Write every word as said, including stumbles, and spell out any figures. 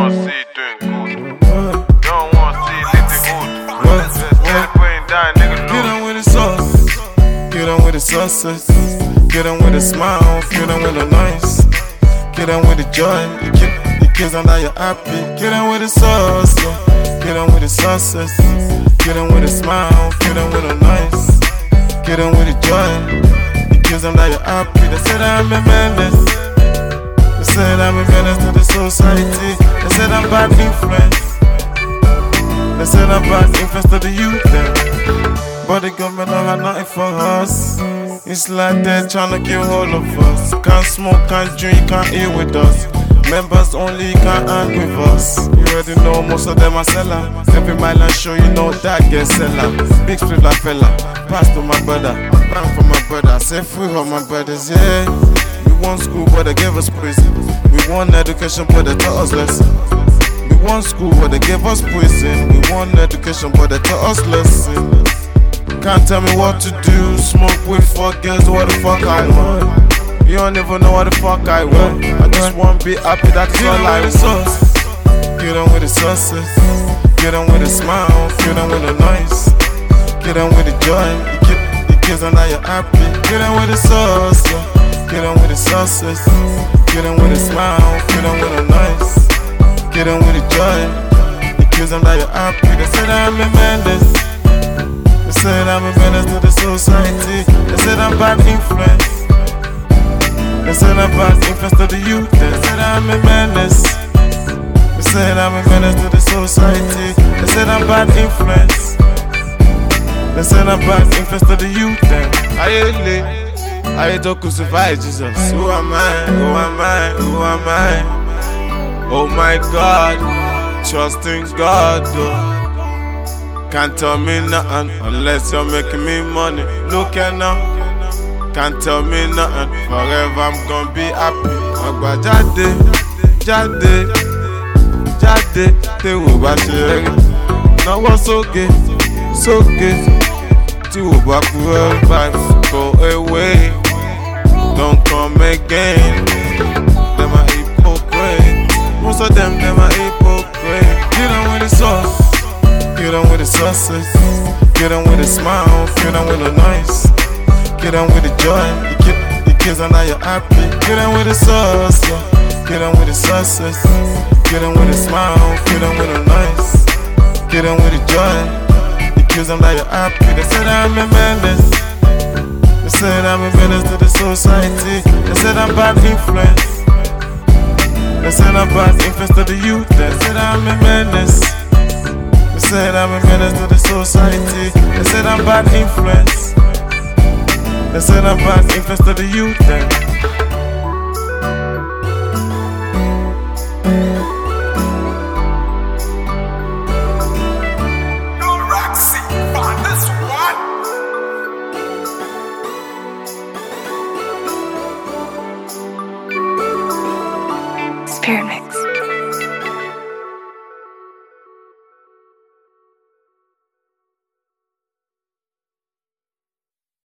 wanna see you doing good. You don't wanna see you living good. Just going down, nigga. Get on with the sauce. Get on with the success. Get on with a smile. Get on with the noise. Get on with the joy. You keep the kids on that you're happy. Get on with the sauce. Yeah. Get on with the success. Get on with a smile. Get on with the noise. Get on with the joy. The kids on that you're happy. They said I'm a menace. They said I'm a menace to the society. They said I'm bad influence. They said I'm bad influence to the youth then. But the government don't have nothing for us. It's like they're trying to kill all of us. Can't smoke, can't drink, can't eat with us. Members only can't hang with us. You already know most of them are seller. Every mile I show you know that get seller. Big split like fella. Pass to my brother. Bang for my brother. Say free all my brothers, yeah. We want school but they gave us prison. We want education but they taught us lesson. We want school but they gave us prison. We want education but they taught us lesson. Can't tell me what to do. Smoke with fuck girls, what the fuck I want. You don't even know what the fuck I want. I just want to be happy, that's all I want. Get on with the success. Get on with a smile. Get on with the noise. Get on with the joy. You keep the kids on that you're happy. Get on with the sauce. Yeah. Get on with the success. Get on with a smile. Get on with the noise. Get on with the joy. The kids on that you're happy. They said I'm a menace. They said I'm a menace to the society. They said I'm bad influence. They said I'm bad influence to the youth. They said I'm a menace. They said I'm a menace to the society. They said I'm bad influence. They said I'm bad influence to the youth. I ain't I don't crucify Jesus. Who am I? Who am I? Who am I? Oh my God, trust in God. Though. Can't tell me nothing unless you're making me money. Look at now. Can't tell me nothing. Forever I'm gonna be happy. Agba jade, jade, jade. Tí wò bá ṣe rí, náwó sókè, sókè. Tí wò bá kúrò báyìí, go away. Don't come again. Them are hypocrite. Most of them, them are hypocrite. Get on with the sauce. Get on with the success. Get on with a smile. Get on with the noise. Get on with the joy. You keep the kids on that you're happy. Get on with the sauce. Yeah. Get on with the success. Get on with a smile. Get on with the noise. Get on with the joy. The kids on that you're happy. They said I'm a menace. They said I'm a menace to the society. They said I'm bad influence. They said I'm bad influence to the youth. They said I'm a menace. They said I'm a menace to the society. They said I'm bad influence. They said I'm bad influence to the youth. Spirit Mix.